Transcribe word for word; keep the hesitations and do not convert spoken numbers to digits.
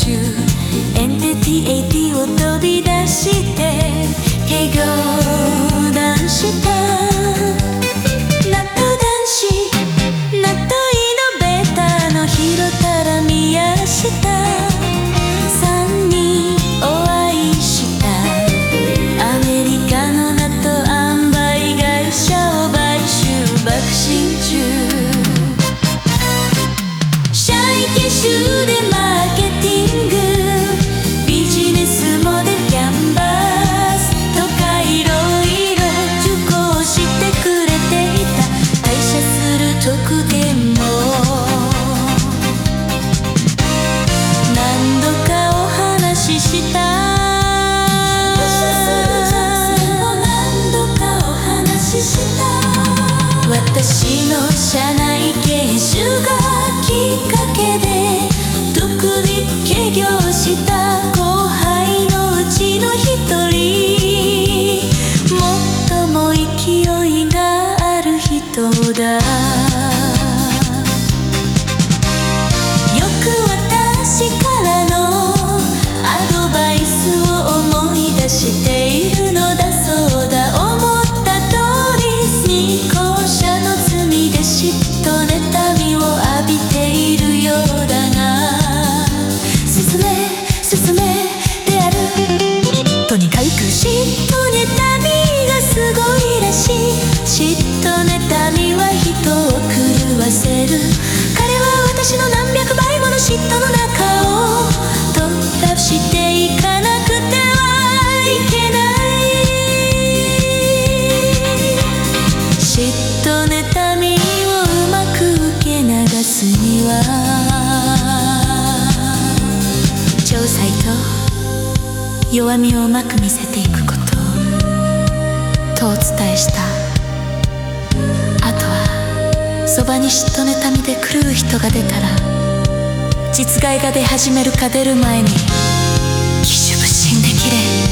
中エンティティエイティを飛び出して敬語男したナット男子ナットイノベーターの広田ら宮下さんにんお会いしたアメリカのナット販売会社を買収爆心中社員研修でマーケティングビジネスモデルキャンバスとかいろいろ受講してくれていた退社する直前も何度かお話しした何度かお話しした私の社内研修がきっかけで独立起業した後輩のうちの一人最も勢いがある人だよく私からのアドバイスを思い出しているのだそうだ思った通りに後者の罪で嫉妬妬みを浴びているようだが進め進めであるとにかく嫉妬妬みがすごいらしい嫉妬妬みは人を狂わせる彼は私の何百倍もの嫉妬の中を突破していかなくてはいけない嫉妬妬みをうまく受け流すには調剤と弱みをうまく見せていくこととお伝えしたあとはそばに嫉妬妬みで狂う人が出たら実害が出始めるか出る前に奇襲不審できれ